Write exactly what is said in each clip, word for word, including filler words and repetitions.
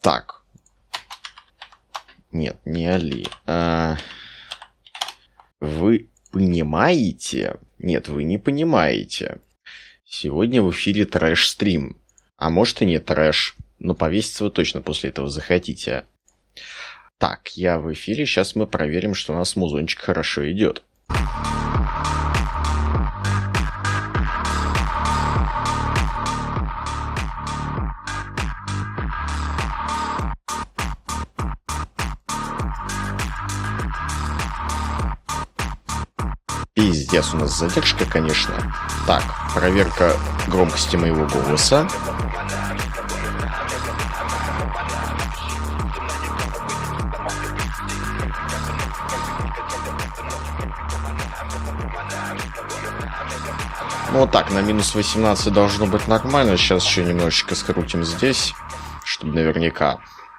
Так. Нет, не Али. А... Вы понимаете? Нет, вы не понимаете. Сегодня в эфире трэш-стрим. А может и не трэш. Но повеситься вы точно после этого захотите. Так, я в эфире. Сейчас мы проверим, что у нас музончик хорошо идет. Пиздец, у нас задержка, конечно. Так, проверка громкости моего голоса. Ну вот так, на минус восемнадцать должно быть нормально. Сейчас еще немножечко скрутим здесь, чтобы наверняка.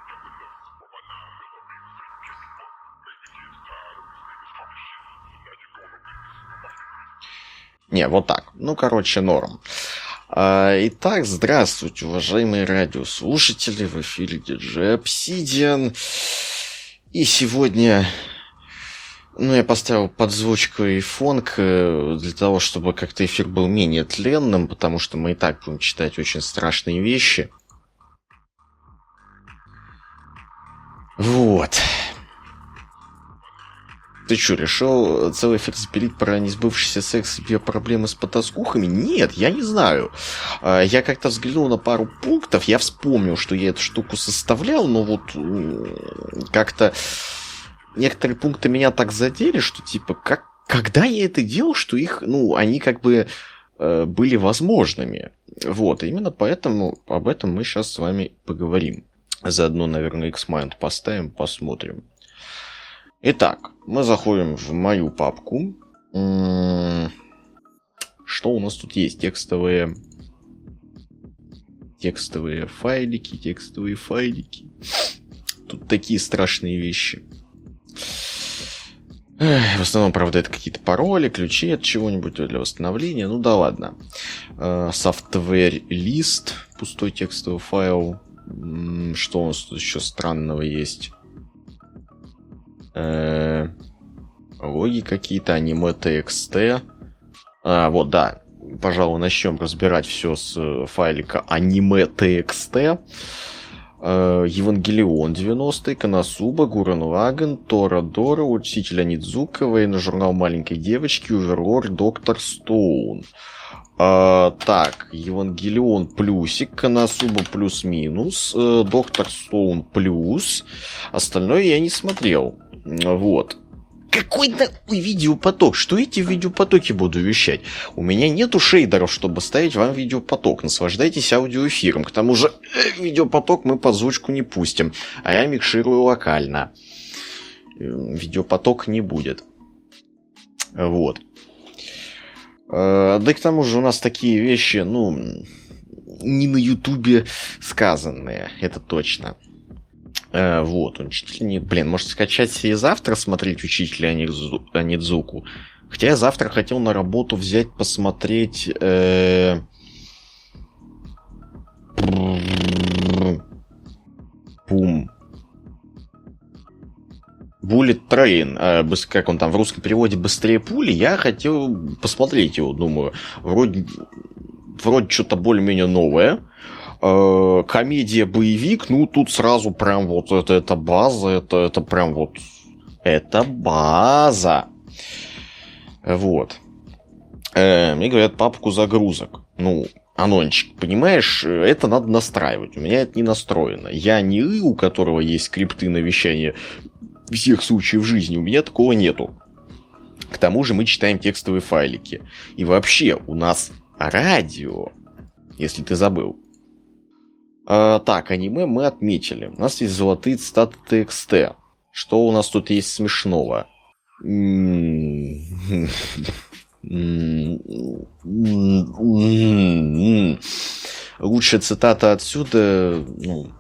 Не, вот так. Ну, короче, норм. Итак, здравствуйте, уважаемые радиослушатели. В эфире диджей Obsidian. И сегодня... Ну, я поставил подзвучку и фонк для того, чтобы как-то эфир был менее тленным, потому что мы и так будем читать очень страшные вещи. Вот. Ты что, решил целый эфир запилить про несбывшийся секс и проблемы с потаскухами? Нет, я не знаю. Я как-то взглянул на пару пунктов, я вспомнил, что я эту штуку составлял, но вот как-то некоторые пункты меня так задели, что типа, как, когда я это делал, что их, ну, они как бы э, были возможными. Вот, именно поэтому об этом мы сейчас с вами поговорим. Заодно, наверное, X-Mind поставим, посмотрим. Итак, мы заходим в мою папку. Что у нас тут есть? Текстовые... Текстовые файлики, текстовые файлики. Тут такие страшные вещи. Эх, в основном, правда, это какие-то пароли, ключи от чего-нибудь для восстановления. Ну да ладно. Software list, пустой текстовый файл. Что у нас тут еще странного есть? Э-э- логи какие-то, аниме.txt. А, вот, да. Пожалуй, начнем разбирать все с файлика аниме.txt. Э-э- Евангелион девяностый, Коносуба, Гуррен Лаганн, Торадора, Учитель Онидзука, военный журнал маленькой девочки, Уверлорд, Доктор Стоун. Uh, так, Евангелион плюсик, Коносуба плюс-минус, uh, Доктор Стоун плюс. Остальное я не смотрел. Вот. Какой нахуй видеопоток? Что эти видеопотоки буду вещать? У меня нету шейдеров, чтобы ставить вам видеопоток. Наслаждайтесь аудиоэфиром. К тому же, э, видеопоток мы под звучку не пустим. А я микширую локально. Видеопоток не будет. Вот. Да и к тому же у нас такие вещи, ну, не на Ютубе сказанные, это точно. Вот, учитель не... Блин, может скачать себе завтра смотреть Учителя Онидзуку? Хотя я завтра хотел на работу взять, посмотреть... Э... Пум. Bullet Train, э, как он там в русском переводе «Быстрее пули», я хотел посмотреть его, думаю, вроде, вроде что-то более-менее новое, э, комедия-боевик, ну тут сразу прям вот это, это база, это, это прям вот, это база, вот, э, мне говорят папку загрузок, ну, анончик, понимаешь, это надо настраивать, у меня это не настроено, я не и, у которого есть скрипты на вещание всех случаев жизни, у меня такого нету. К тому же мы читаем текстовые файлики. И вообще, у нас радио, если ты забыл. А, так, аниме мы отметили. У нас есть золотые цитаты текста. Что у нас тут есть смешного? Лучшая цитата отсюда... Ну,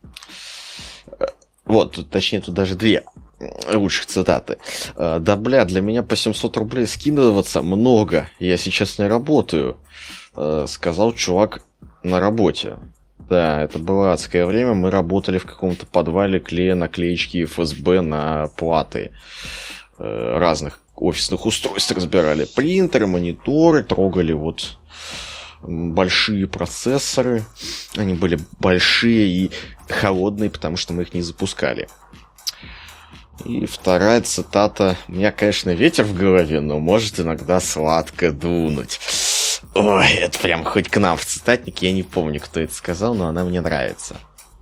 вот, точнее, тут даже две лучших цитаты. Да, бля, для меня по семьсот рублей скидываться много. Я сейчас не работаю. Сказал чувак на работе. Да, это было адское время. Мы работали в каком-то подвале, клея наклеечки эф эс бэ на платы э, разных офисных устройств, разбирали принтеры, мониторы, трогали вот большие процессоры. Они были большие и холодные, потому что мы их не запускали. И вторая цитата. У меня, конечно, ветер в голове, но может иногда сладко дунуть. Ой, это прям хоть к нам в цитатник. Я не помню, кто это сказал, но она мне нравится.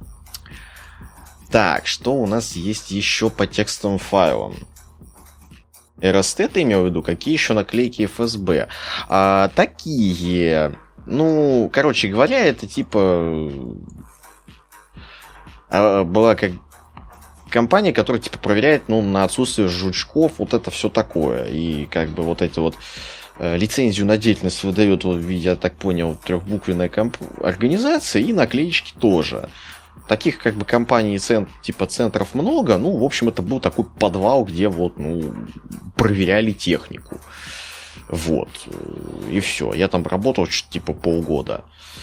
Так, что у нас есть еще по текстовым файлам? эр эс ти ты имел в виду? Какие еще наклейки эф эс бэ? А, такие... Ну, короче говоря, это типа... Была как... компания, которая типа проверяет, ну, на отсутствие жучков, вот это все такое. И как бы вот эти вот э, лицензию на деятельность выдает, вот, я так понял, трехбуквенная комп... организация, и наклеечки тоже. Таких как бы компаний цент... типа центров много. Ну, в общем, это был такой подвал, где вот, ну, проверяли технику. Вот. И все. Я там работал типа полгода.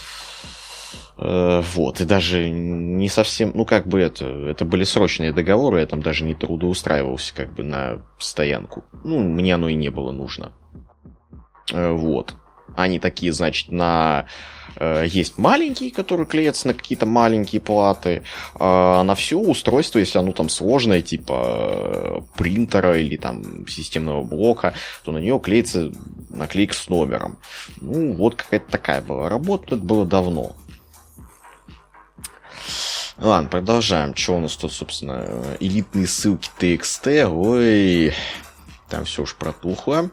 Вот, и даже не совсем, ну, как бы это, это были срочные договоры, я там даже не трудоустраивался, как бы, на стоянку. Ну, мне оно и не было нужно. Вот. Они такие, значит, на... Есть маленькие, которые клеятся на какие-то маленькие платы, а на все устройство, если оно там сложное, типа принтера или там системного блока, то на нее клеится наклейка с номером. Ну, вот какая-то такая была работа, это было давно. Ладно, продолжаем. Что у нас тут, собственно, элитные ссылки ти экс ти. Ой, там все уж протухло.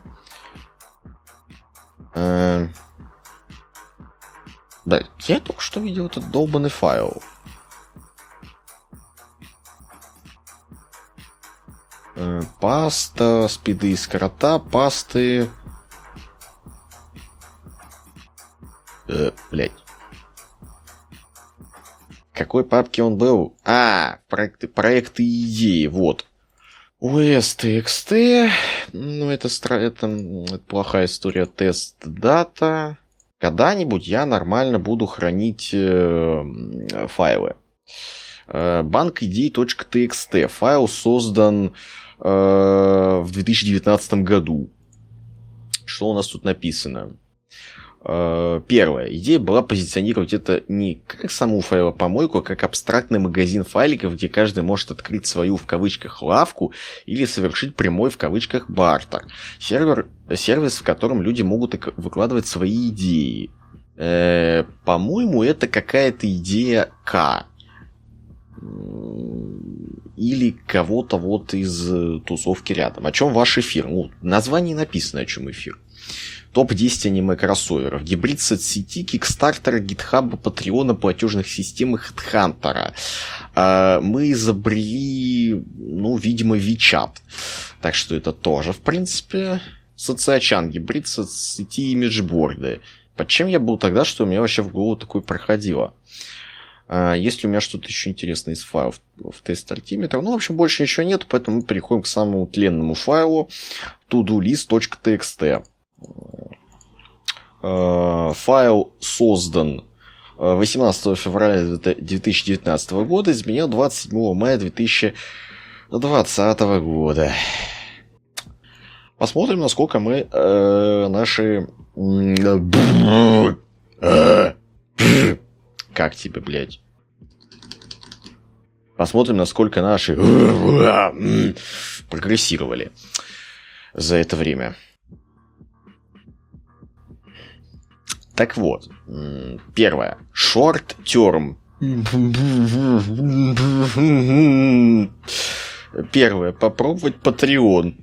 Э... Да, я только что видел этот долбанный файл. Э, паста, спиды и скорота, пасты. Э, блядь. Какой папке он был? А, проекты, проекты и идеи, вот. о эс ти экс ти. Ну, это, стра... это, это плохая история. Тест дата. Когда-нибудь я нормально буду хранить э, файлы. Э, банк идей точка ти экс ти. Файл создан э, в две тысячи девятнадцатом году. Что у нас тут написано? Первая идея была позиционировать это не как саму файлопомойку, а как абстрактный магазин файликов, где каждый может открыть свою в кавычках лавку или совершить прямой в кавычках бартер. Сервер, сервис, в котором люди могут выкладывать свои идеи. Э, по-моему, это какая-то идея К. Или кого-то вот из тусовки рядом. О чем ваш эфир? Ну, в названии написано, о чем эфир. топ десять аниме-кроссоверов. Гибрид соцсети, кикстартера, гитхаба, патреона, платежных систем и хедхантера. Мы изобрели, ну, видимо, Вичат. Так что это тоже, в принципе, социачан, гибрид соцсети и имиджборды. Под чем я был тогда, что у меня вообще в голову такое проходило? Есть ли у меня что-то еще интересное из файлов в тест альтиметра? Ну, в общем, больше ничего нет, поэтому мы переходим к самому тленному файлу to-do-list точка ти экс ти. Файл создан восемнадцатого февраля две тысячи девятнадцатого года, изменил двадцать седьмого мая две тысячи двадцатого года. Посмотрим, насколько мы э, наши... Как тебе, блядь? Посмотрим, насколько наши прогрессировали за это время. Так вот, первое. Short term. Первое. Попробовать Patreon.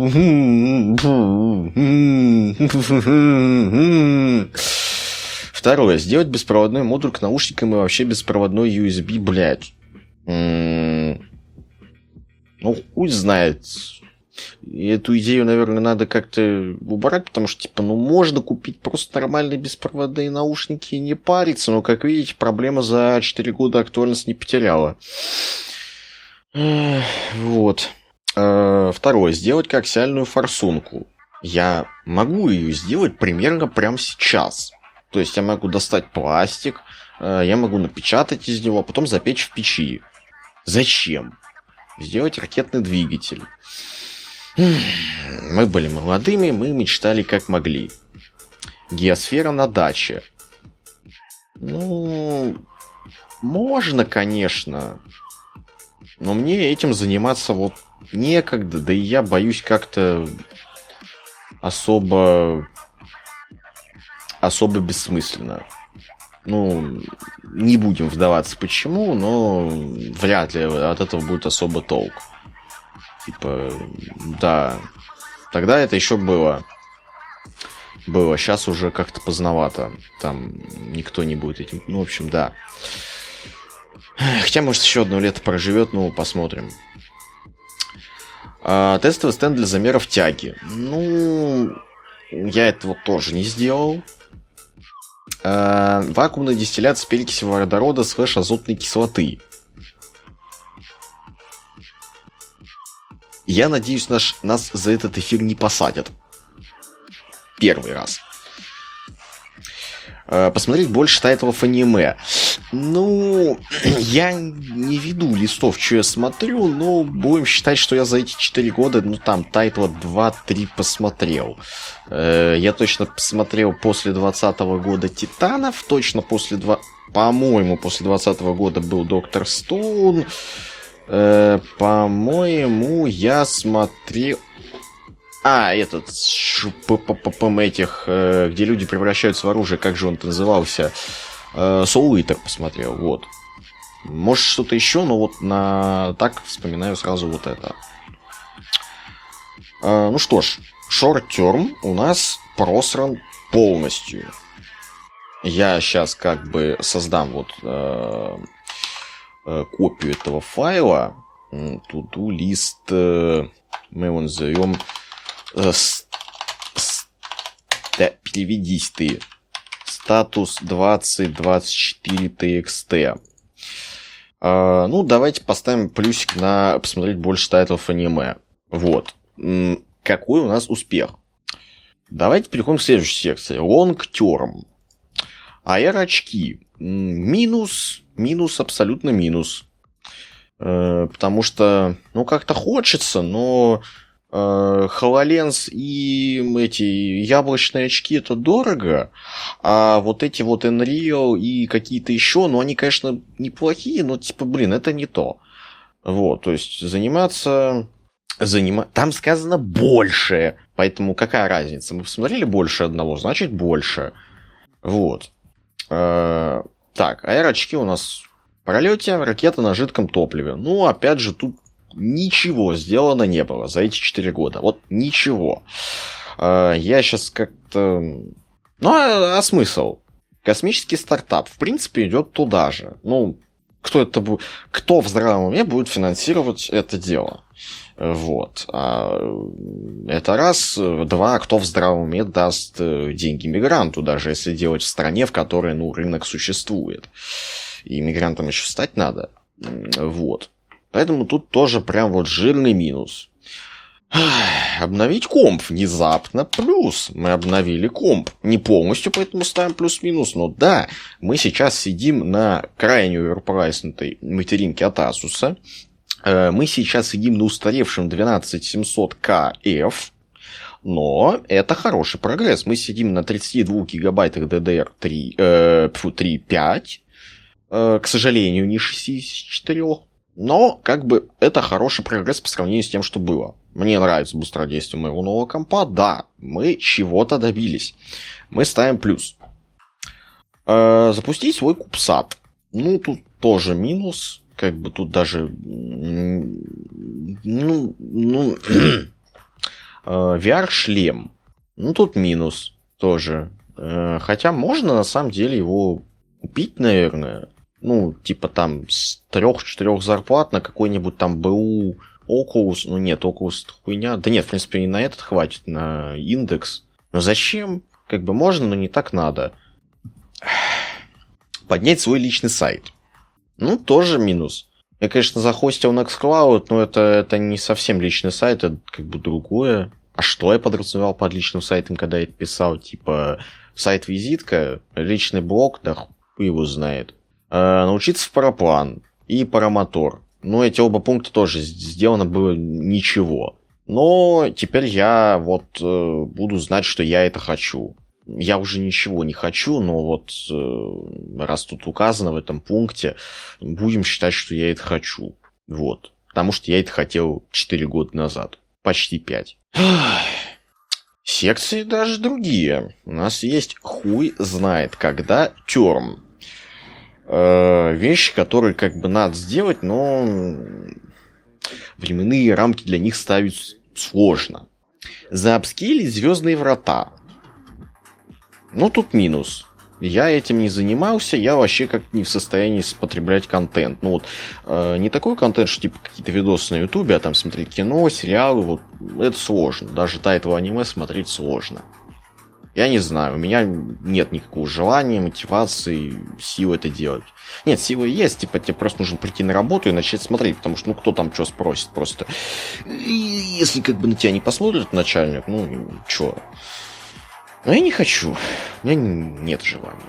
Второе. Сделать беспроводной модуль к наушникам и вообще беспроводной ю эс би, блядь. Ну, хуй знает. И эту идею, наверное, надо как-то убрать, потому что, типа, ну, можно купить просто нормальные беспроводные наушники и не париться, но, как видите, проблема за четыре года актуальность не потеряла. Вот. Второе. Сделать коаксиальную форсунку. Я могу ее сделать примерно прямо сейчас. То есть я могу достать пластик, э, я могу напечатать из него, а потом запечь в печи. Зачем? Сделать ракетный двигатель. Мы были молодыми, мы мечтали как могли. Геосфера на даче. Ну, можно, конечно. Но мне этим заниматься вот некогда, да и я боюсь как-то особо... особо бессмысленно. Ну, не будем вдаваться почему, но вряд ли от этого будет особо толк. Типа, да. Тогда это еще было. Было. Сейчас уже как-то поздновато. Там никто не будет этим... Ну, в общем, да. Хотя, может, еще одно лето проживет, ну, посмотрим. А, тестовый стенд для замеров тяги. Ну, я этого тоже не сделал. А, вакуумная дистилляция перекиси водорода слэш азотной кислоты. Я надеюсь, наш, нас за этот эфир не посадят. Первый раз. А, посмотреть больше тайтлов аниме. Ну, я не веду листов, что я смотрю, но будем считать, что я за эти четыре года, ну, там, тайтла два-три посмотрел. Э, я точно посмотрел после двадцатого года Титанов, точно после два... По-моему, после двадцатого года был Доктор Стоун. Э, по-моему, я смотрел... А, этот, этих, где люди превращаются в оружие, как же он назывался? Soul Eater посмотрел, вот. Может, что-то еще, но вот на... так вспоминаю сразу вот это. А, ну что ж, Short Term у нас просран полностью. Я сейчас как бы создам вот э, э, копию этого файла. To-do list, э, мы его назовем... Э, с, с, да, переведись ты. Статус двадцать двадцать четыре ти экс ти. А, ну, давайте поставим плюсик на посмотреть больше тайтлов аниме. Вот. М- какой у нас успех? Давайте переходим к следующей секции. Long Term. эй ар-очки. Минус. Минус, абсолютно минус. Э, потому что, ну, как-то хочется, но... HoloLens и эти яблочные очки это дорого, а вот эти вот Unreal и какие-то еще, ну они, конечно, неплохие, но типа, блин, это не то. Вот, то есть заниматься... Занима... Там сказано больше, поэтому какая разница? Мы посмотрели больше одного, значит больше. Вот. Так, аэроочки у нас в пролете, ракета на жидком топливе. Ну, опять же, тут ничего сделано не было за эти четыре года. Вот ничего. Я сейчас как-то... Ну, а, а смысл? Космический стартап, в принципе, идет туда же. Ну, кто это будет... Кто в здравом уме будет финансировать это дело? Вот. А это раз. Два. Кто в здравом уме даст деньги мигранту, даже если делать в стране, в которой, ну, рынок существует. И мигрантам еще стать надо. Вот. Поэтому тут тоже прям вот жирный минус. Обновить комп внезапно плюс. Мы обновили комп. Не полностью, поэтому ставим плюс-минус. Но да, мы сейчас сидим на крайне оверпрайснутой материнке от Asus. Мы сейчас сидим на устаревшем двенадцать семьсот эф. Но это хороший прогресс. Мы сидим на тридцати двух гигабайтах ди ди ар три, э, три пять. Э, к сожалению, не шестьдесят четыре. Но, как бы, это хороший прогресс по сравнению с тем, что было. Мне нравится быстродействие моего нового компа. Да, мы чего-то добились. Мы ставим плюс. Э, запустить свой кубсат. Ну, тут тоже минус. Как бы тут даже... Ну... ну ви ар-шлем. Ну, тут минус тоже. Э, хотя можно, на самом деле, его купить, наверное. Ну, типа там с трех-четырех зарплат на какой-нибудь там БУ Oculus. Ну нет, Oculus хуйня. Да нет, в принципе, и на этот хватит, на индекс. Но зачем? Как бы можно, но не так надо. Поднять свой личный сайт. Ну, тоже минус. Я, конечно, захостил Nextcloud, но это, это не совсем личный сайт, это как бы другое. А что я подразумевал под личным сайтом, когда я это писал? Типа, сайт-визитка, личный блог, да хуй его знает. Э, научиться в параплан и парамотор. Но эти оба пункта тоже сделано было ничего. Но теперь я вот э, буду знать, что я это хочу. Я уже ничего не хочу, но вот э, раз тут указано в этом пункте, будем считать, что я это хочу. Вот. Потому что я это хотел четыре года назад. Почти пять. Секции даже другие. У нас есть хуй знает когда терм. Э, вещи, которые как бы надо сделать, но временные рамки для них ставить сложно. Заапскейлить звездные врата. Ну, тут минус. Я этим не занимался, я вообще как не в состоянии потреблять контент. Ну вот, э, не такой контент, что типа какие-то видосы на ютубе, а там смотреть кино, сериалы, вот, это сложно. Даже тайтл аниме смотреть сложно. Я не знаю, у меня нет никакого желания, мотивации, силы это делать. Нет, силы есть, типа тебе просто нужно прийти на работу и начать смотреть, потому что, ну, кто там что спросит просто. И если как бы на тебя не посмотрит начальник, ну, чё. Но я не хочу, у меня нет желания.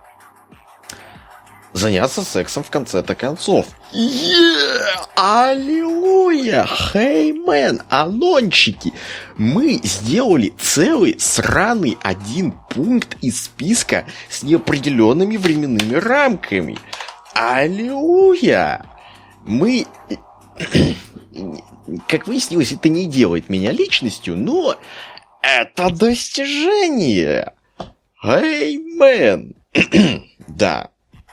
Заняться сексом в конце-то концов. Yeah! Аллилуйя! Хей, мэн, анончики! Мы сделали целый сраный один пункт из списка с неопределенными временными рамками. Аллилуйя! Мы... Как выяснилось, это не делает меня личностью, но... Это достижение! Эй, мэн! Да.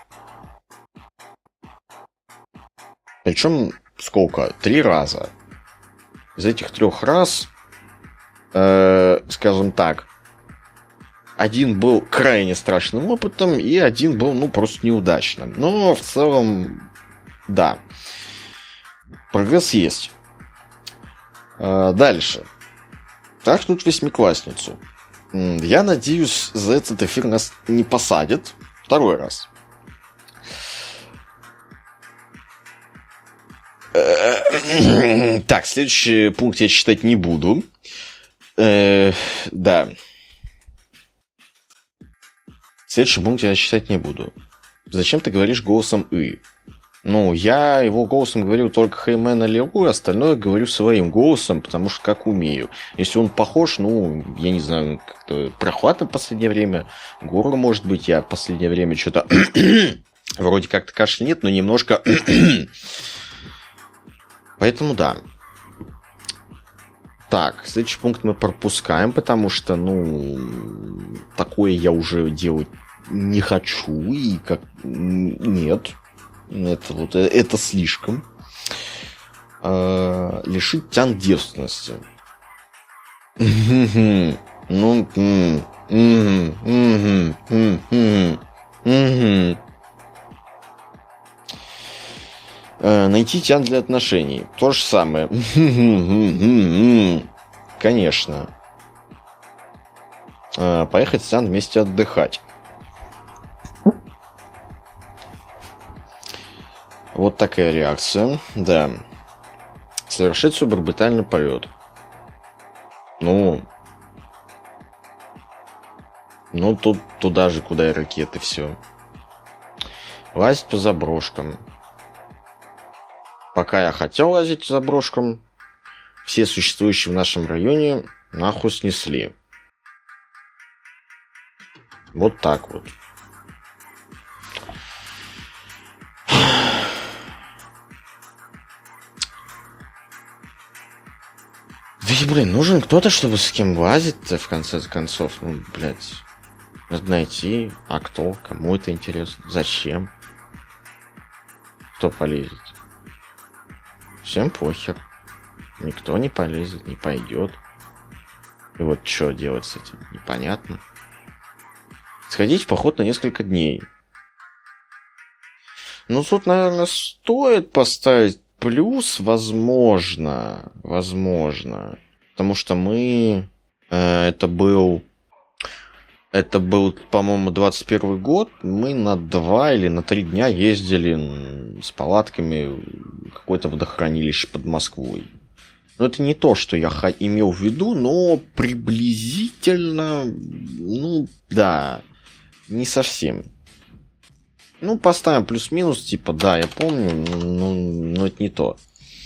Причем сколько? Три раза. Из этих трех раз, э, скажем так, один был крайне страшным опытом, и один был, ну, просто неудачным. Но в целом, да. Прогресс есть. Э, дальше. Так, тут восьмиклассницу. Я надеюсь, за этот эфир нас не посадят. Второй раз. Так, следующий пункт я читать не буду. Да. Следующий пункт я читать не буду. Зачем ты говоришь голосом «и»? Ну, я его голосом говорю только Хеймен Аллилуйя, остальное говорю своим голосом, потому что как умею. Если он похож, ну, я не знаю, как-то прохладно в последнее время. Горло, может быть, я в последнее время что-то... Вроде как-то кашля нет, но немножко... Поэтому да. Так, следующий пункт мы пропускаем, потому что, ну, такое я уже делать не хочу, и как... Нет. Это вот это слишком. А, лишить тян девственности. Ну, найти тян для отношений. То же самое. Конечно. Поехать с тян вместе отдыхать. Вот такая реакция, да. Совершить суборбитальный полет. Ну, ну тут туда же, куда и ракеты, все. Лазить по заброшкам. Пока я хотел лазить по заброшкам, все существующие в нашем районе нахуй снесли. Вот так вот. Ведь, блин, нужен кто-то, чтобы с кем лазить-то, в конце концов. Ну, блядь, надо найти. А кто? Кому это интересно? Зачем? Кто полезет? Всем похер. Никто не полезет, не пойдет. И вот что делать с этим? Непонятно. Сходить в поход на несколько дней. Ну, тут, наверное, стоит поставить плюс, возможно, возможно, потому что мы, э, это был, это был, по-моему, двадцать первый год, мы на два или на три дня ездили с палатками в какое-то водохранилище под Москвой. Но это не то, что я имел в виду, но приблизительно, ну, да, не совсем. Ну, поставим плюс-минус, типа, да, я помню, но, но это не то.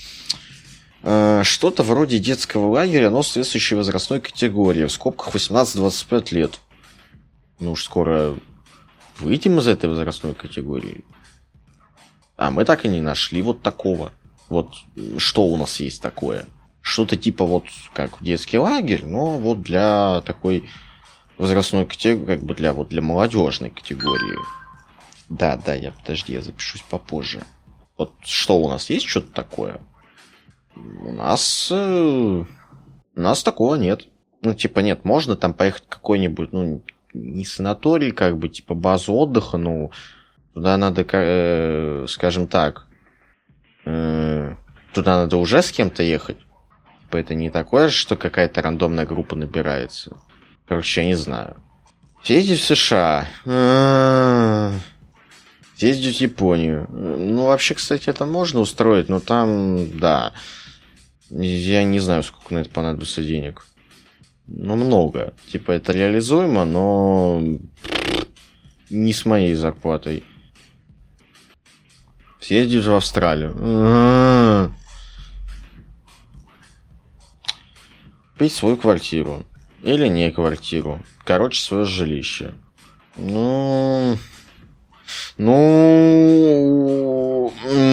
Что-то вроде детского лагеря, но соответствующей возрастной категории. В скобках восемнадцать-двадцать пять лет. Ну уж скоро выйдем из этой возрастной категории. А мы так и не нашли вот такого. Вот что у нас есть такое? Что-то типа вот как детский лагерь, но вот для такой возрастной категории, как бы для вот для молодежной категории. Да, да, я подожди, я запишусь попозже. Вот что у нас есть что-то такое? У нас... Э, у нас такого нет. Ну, типа, нет, можно там поехать в какой-нибудь, ну, не санаторий, как бы, типа, базу отдыха, ну, туда надо, э, скажем так, э, туда надо уже с кем-то ехать. Типа, это не такое, что какая-то рандомная группа набирается. Короче, я не знаю. Съездить в США. Съездить в Японию. Ну, вообще, кстати, это можно устроить, но там, да... Я не знаю, сколько на это понадобится денег. Ну, много. Типа, это реализуемо, но не с моей зарплатой. Съездить в Австралию. А-а-а. Купить свою квартиру. Или не квартиру. Короче, свое жилище. Ну... Ну...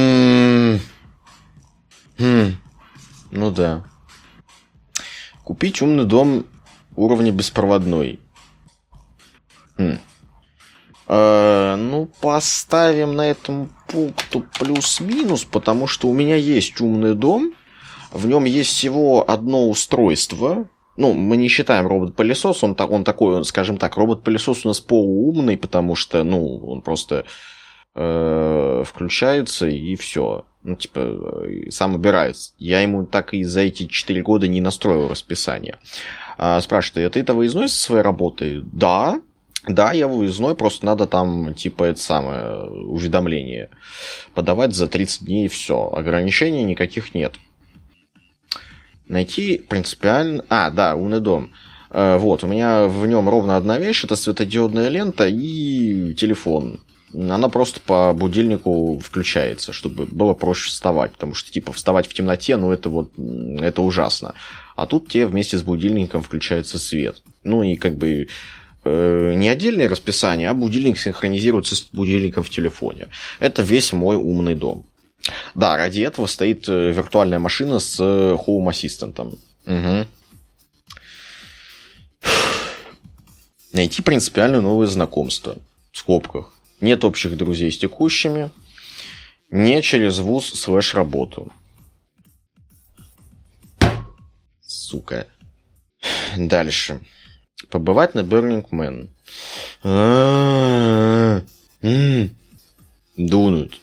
Хм... Ну да. Купить умный дом уровня беспроводной. Хм. Э, ну, поставим на этом пункту плюс-минус, потому что у меня есть умный дом. В нем есть всего одно устройство. Ну, мы не считаем робот-пылесос. Он, он такой, скажем так, робот-пылесос у нас полуумный, потому что, ну, он просто э, включается и все. Ну, типа, сам убирается. Я ему так и за эти четыре года не настроил расписание. А, спрашивает, а ты это выездной со своей работы? Да. Да, я выездной, просто надо там, типа, это самое, уведомление подавать за тридцать дней и все. Ограничений никаких нет. Найти принципиально... А, да, умный дом. А, вот, у меня в нем ровно одна вещь. Это светодиодная лента и телефон. Она просто по будильнику включается, чтобы было проще вставать. Потому что, типа, вставать в темноте, ну, это вот, это ужасно. А тут тебе вместе с будильником включается свет. Ну, и как бы э, не отдельное расписание, а будильник синхронизируется с будильником в телефоне. Это весь мой умный дом. Да, ради этого стоит виртуальная машина с Home Assistant. Угу. Найти принципиально новые знакомства. В скобках. Нет общих друзей с текущими. Не через вуз слэш работу. Сука. Дальше. Побывать на Burning Man. Дунуть.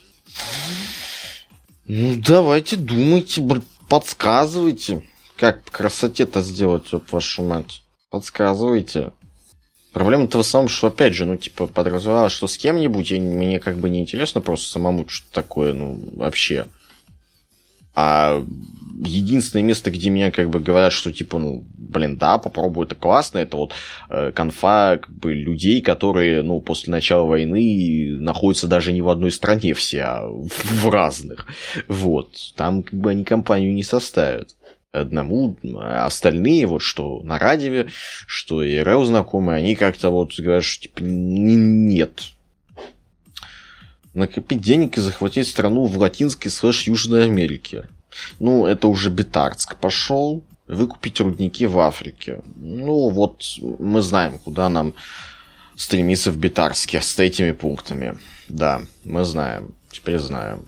Ну, давайте думайте, подсказывайте. Как по красоте-то сделать, вот вашу мать. Подсказывайте. Проблема-то в основном, что, опять же, ну, типа, подразумевалось, что с кем-нибудь, и мне как бы не интересно просто самому что-то такое, ну, вообще. А единственное место, где меня как бы говорят, что, типа, ну, блин, да, попробуй, это классно, это вот э, конфа, как бы, людей, которые, ну, после начала войны находятся даже не в одной стране все, а в, в разных. Вот. Там, как бы, они компанию не составят. Одному, а остальные, вот что на радио, что и РЛ знакомые, они как-то вот говорят, что типа нет. Накопить денег и захватить страну в Латинской слэш Южной Америке. Ну, это уже Битарск пошел. Выкупить рудники в Африке. Ну, вот мы знаем, куда нам стремиться в Битарске с этими пунктами. Да, мы знаем. Теперь знаем.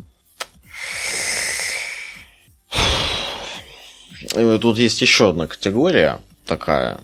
И тут есть еще одна категория, такая,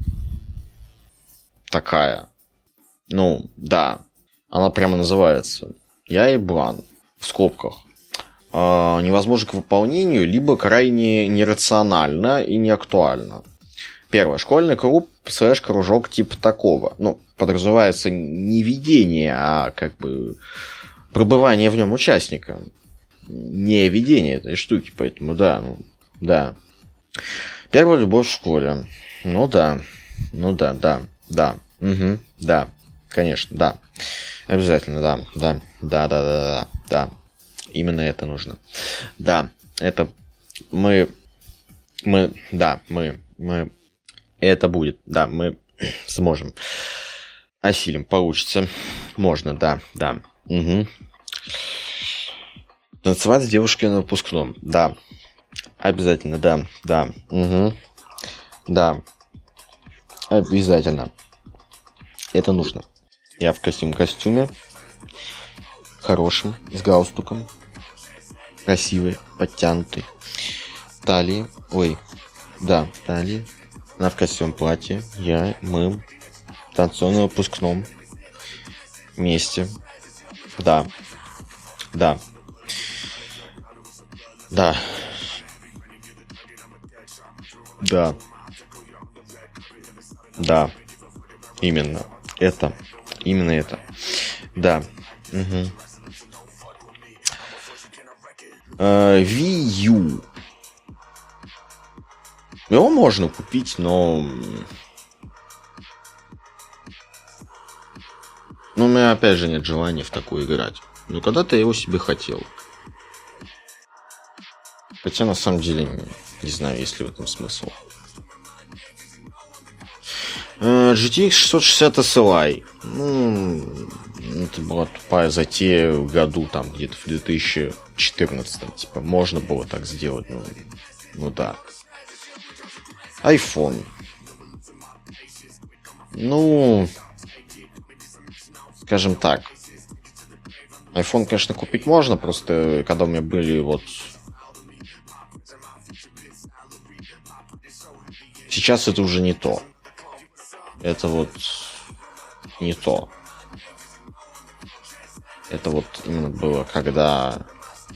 такая, ну, да, она прямо называется «Я еблан», в скобках, а, невозможно к выполнению, либо крайне нерационально и неактуально. Первое, школьный клуб слэш кружок типа такого, ну, подразумевается не ведение, а как бы пробывание в нем участника, не ведение этой штуки, поэтому да, ну, да. Первая любовь в школе. Ну да. Ну да, да, да. Угу, да. Конечно, да. Обязательно, да, да, да, да, да, да, да. Именно это нужно. Да, это мы, мы, да, мы, мы, это будет, да, мы сможем. Осилим, получится. Можно, да, да. Угу. Танцевать с девушкой на выпускном, да. Обязательно, да, да. Угу. Да. Обязательно. Это нужно. Я в красивом костюме. Хорошим, с галстуком. Красивый, подтянутый. Талии. Ой, да, талии. Она в красивом платье. Я, мы танцуем на выпускном. Вместе. Да. Да. Да. Да. Да. Именно. Это. Именно это. Да. Угу. Wii U. Его можно купить, но... Но у меня опять же нет желания в такое играть. Но когда-то я его себе хотел. Хотя на самом деле не, не знаю, есть ли в этом смысл. джи ти экс шестьсот шестьдесят эс эл ай. Ну, это была тупая затея в году, там, где-то в две тысячи четырнадцатом. Типа, можно было так сделать, ну, ну да. iPhone. Ну, скажем так. iPhone, конечно, купить можно, просто когда у меня были вот... Сейчас это уже не то. Это вот не то. Это вот именно было, когда...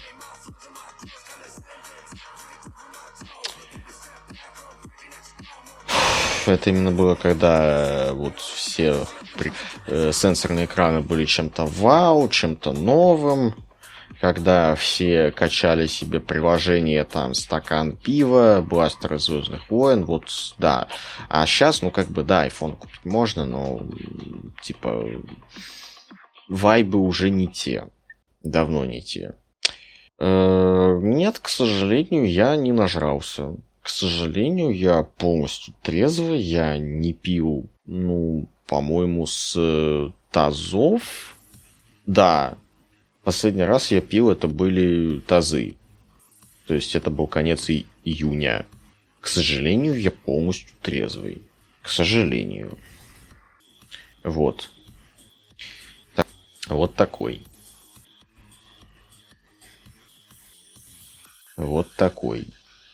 Это именно было, когда вот все при... э, сенсорные экраны были чем-то вау, чем-то новым. Когда все качали себе приложение, там, стакан пива, бластер Звездных войн, вот, да. А сейчас, ну, как бы, да, iPhone купить можно, но, типа, вайбы уже не те. Давно не те. Э-э- нет, к сожалению, я не нажрался. К сожалению, я полностью трезвый, я не пил, ну, по-моему, с тазов. Да. Последний раз я пил, это были тазы. То есть это был конец и- июня. К сожалению, я полностью трезвый. К сожалению. Вот. Так, вот такой. Вот такой.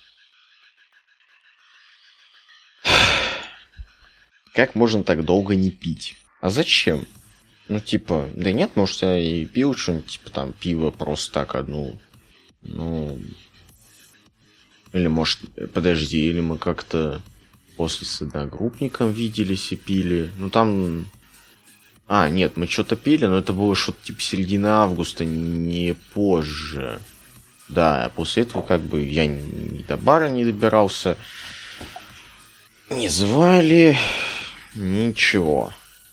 Как можно так долго не пить? А зачем? Ну, типа, да нет, может, я и пил что-нибудь, типа, там, пиво просто так одну. Ну... Или, может, подожди, или мы как-то после с одногруппником виделись и пили. Ну, там... А, нет, мы что-то пили, но это было что-то, типа, середина августа, не позже. Да, после этого, как бы, я ни до бара не добирался. Не звали. Ничего.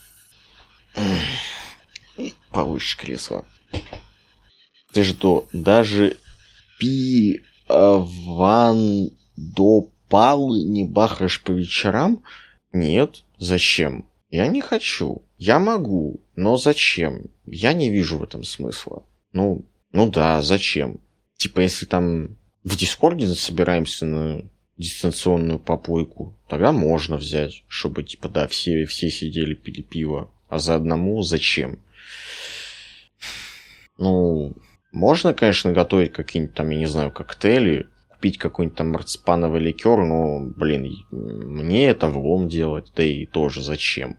Повыше кресло. Ты что, даже пиван до палы не бахаешь по вечерам? Нет. Зачем? Я не хочу. Я могу, но зачем? Я не вижу в этом смысла. Ну, ну да, зачем? Типа, если там в Дискорде собираемся на дистанционную попойку, тогда можно взять, чтобы, типа, да, все, все сидели, пили пиво. А за одному зачем? Ну, можно, конечно, готовить какие-нибудь там, я не знаю, коктейли, купить какой-нибудь там марципановый ликер, но, блин, мне это влом делать, да и тоже зачем?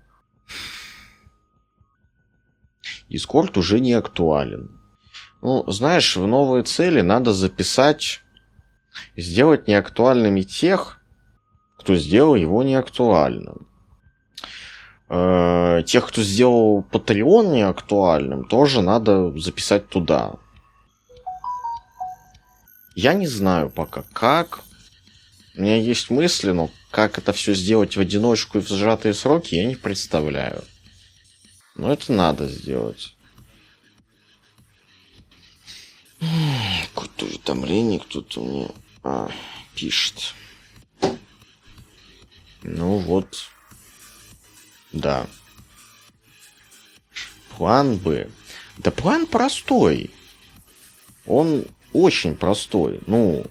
Дискорд уже не актуален. Ну, знаешь, в новые цели надо записать, сделать неактуальными тех, кто сделал его неактуальным. Тех, кто сделал Patreon неактуальным, тоже надо записать туда. Я не знаю пока как. У меня есть мысли, но как это все сделать в одиночку и в сжатые сроки, я не представляю. Но это надо сделать. Какое-то уведомление кто-то мне а, пишет. Ну вот. Да. План Б. Да план простой. Он очень простой. Ну,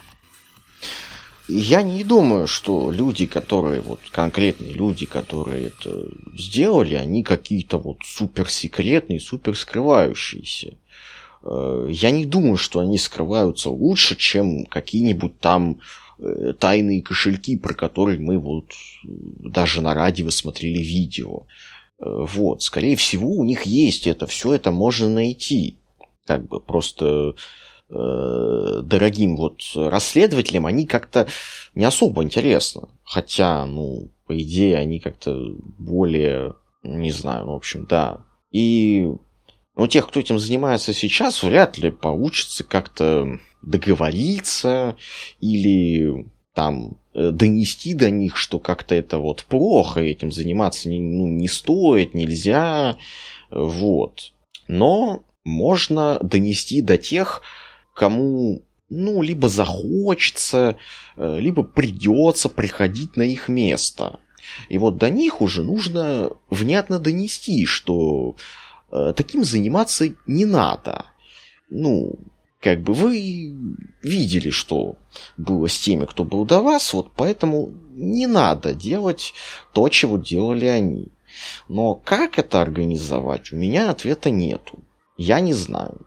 я не думаю, что люди, которые, вот конкретные люди, которые это сделали, они какие-то вот суперсекретные, супер скрывающиеся. Я не думаю, что они скрываются лучше, чем какие-нибудь там тайные кошельки, про которые мы вот даже на радио смотрели видео. Вот, скорее всего, у них есть это, все это можно найти. Как бы просто э, дорогим вот расследователям они как-то не особо интересно. Хотя, ну, по идее, они как-то более, не знаю, ну, в общем, да. И у тех, кто этим занимается сейчас, вряд ли получится как-то договориться или там донести до них, что как-то это вот плохо, этим заниматься не, ну, не стоит, нельзя, вот. Но можно донести до тех, кому, ну, либо захочется, либо придется приходить на их место. И вот до них уже нужно внятно донести, что э, таким заниматься не надо. Ну, как бы вы видели, что было с теми, кто был до вас, вот поэтому не надо делать то, чего делали они. Но как это организовать, у меня ответа нету. Я не знаю.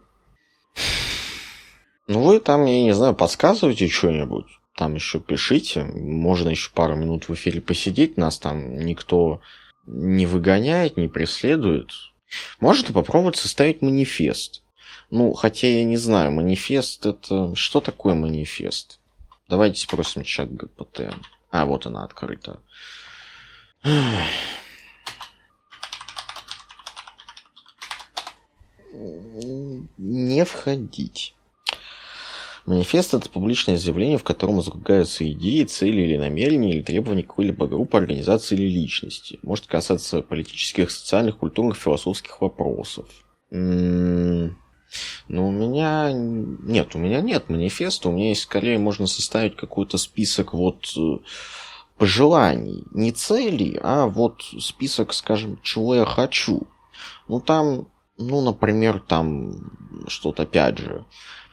Ну, вы там, я не знаю, подсказывайте что-нибудь. Там еще пишите. Можно еще пару минут в эфире посидеть. Нас там никто не выгоняет, не преследует. Можно попробовать составить манифест. Ну, хотя я не знаю, манифест это... Что такое манифест? Давайте спросим чат джи пи ти. А, вот она открыта. Не входить. Манифест – это публичное заявление, в котором излагаются идеи, цели или намерения, или требования какой-либо группы, организации или личности. Может касаться политических, социальных, культурных, философских вопросов. М-м- ну, у меня... Нет, у меня нет манифеста. У меня есть, скорее, можно составить какой-то список вот пожеланий. Не целей, а вот список, скажем, чего я хочу. Ну, там, ну, например, там что-то, опять же...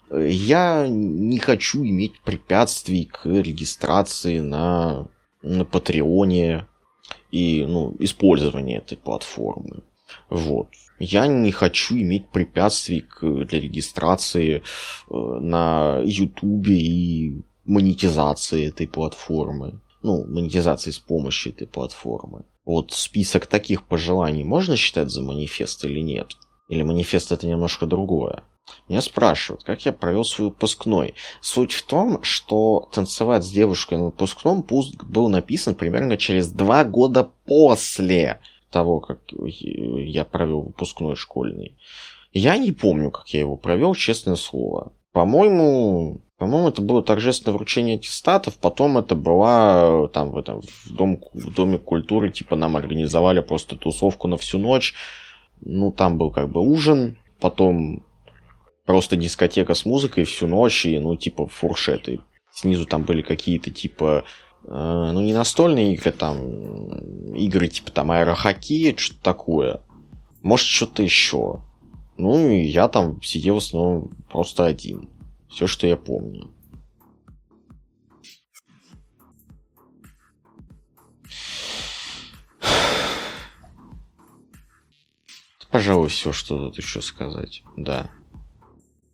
Я не хочу иметь препятствий к регистрации на, на Патреоне и ну, использованию этой платформы. Вот. Я не хочу иметь препятствий к, для регистрации э, на Ютубе и монетизации этой платформы. Ну, монетизации с помощью этой платформы. Вот список таких пожеланий можно считать за манифест или нет? Или манифест это немножко другое? Меня спрашивают, как я провел свой выпускной. Суть в том, что танцевать с девушкой на выпускном пусть был написан примерно через два года после того, как я провел выпускной школьный. Я не помню, как я его провел, честное слово. По-моему, по-моему, это было торжественное вручение аттестатов, потом это была там в, этом, в, дом, в Доме культуры, типа нам организовали просто тусовку на всю ночь. Ну, там был как бы ужин, потом... Просто дискотека с музыкой всю ночь и, ну, типа, фуршеты. Снизу там были какие-то, типа, э, ну, не настольные игры, там, игры, типа, там, аэрохоккей, что-то такое. Может, что-то еще. Ну, и я там сидел в основном просто один. Все, что я помню. Пожалуй, все, что тут еще сказать. Да.